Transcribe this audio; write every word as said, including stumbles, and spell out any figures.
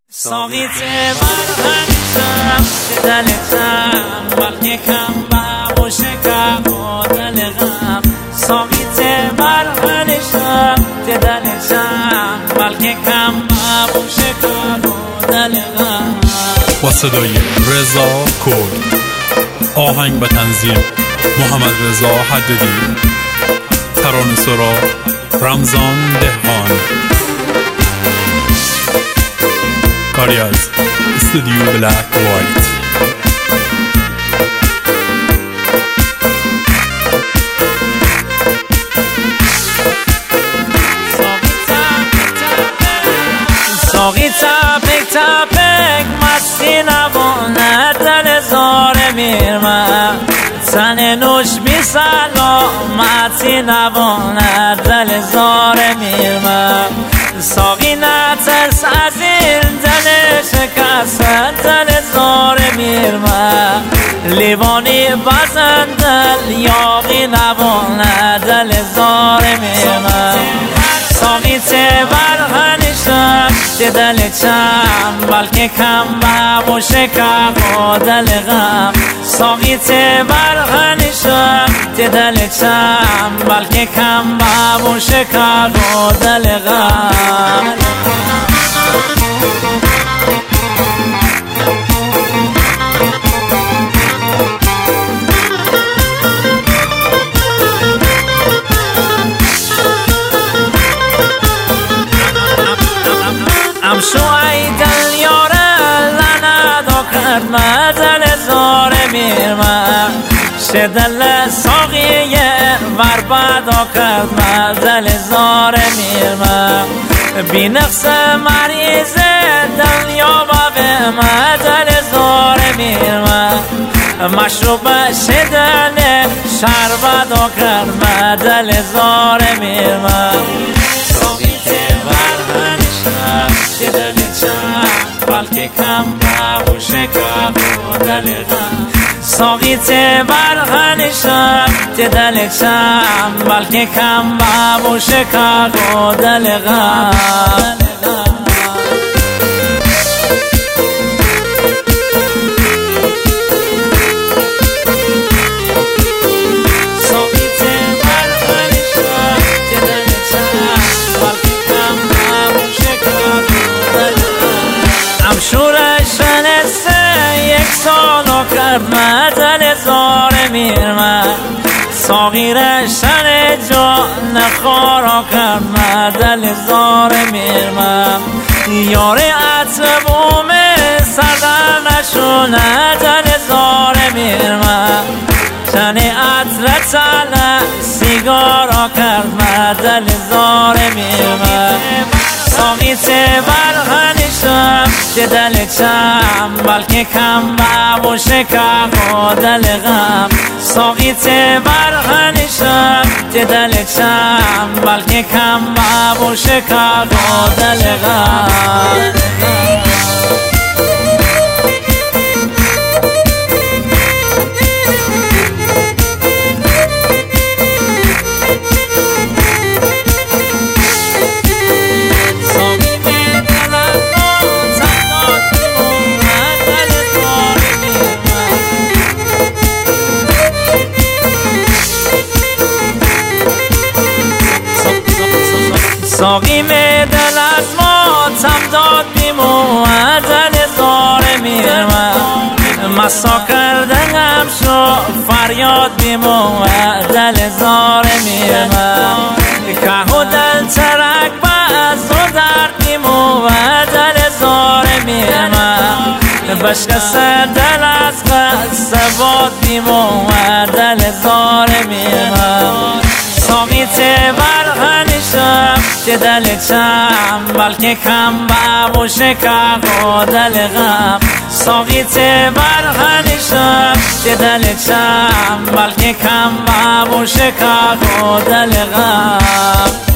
ساقیت برهنشم که دلتم بلکه کم با شکم و دل غم ساقیت برهنشم که دلتم بلکه کم با شکم و دل غم. با صدای رضا کرد، آهنگ به تنظیم محمد رضا حددی، ترانه سرا رمضان دهقان، کاری از استودیو بلک وایت. ساقی تپک تپک مستی نوانه دل زار میرمه تن نوش بی سلامتی نوانه دل زار میرمه. ساقی نترس از این دل شکست دل زار میرمه لیوانی بزن دل یاقی نوانه دل زار میرمه. ساقی برهنشم که دل چم بلکه کم با شکم و دل غم. ساقی برهنشم که دل چم بلکه کم با شکم و دل غم. امشو ای دل یاره لندا کرد مدل زار میرمه شه دل ساقیه بربادا کرد مدل زار میرمه بی نقص مریض دل یابا به مدل زار میرمه مشروب شدن شربادا کرد مدل زار میرمه. که دل چم بلکه کم با شکم و دل غم. ساقی برهنشم که دل چم بلکه کم با شکم و دل غم. شورش نسته یک سالو کرد مدل زار میرمه ساقی رشن جان خارا کرد مدل زار میرمه یاری عطبوم سردر نشونه دل زار میرمه تن عطر تله سیگارا کرد مدل زار میرمه. ساقی برهنشم که دل چم بلکه کم با شکم و دل غم. ساقی برهنشم که دل چم بلکه کم با شکم و دل غم. ساقی می دل از ما تم داد بیمو دل زار میرمه مسا کردنم شو فریاد بیمو دل زار میرمه که و دل ترک باز و درد بیمو دل زار میرمه بشکست دل از قصه باد بیمو دل زار میرمه. ساقی برهنشم که دل چم بلکه کم با شکم و دل غم. ساقی برهنشم که دل چم بلکه کم با شکم و دل غم.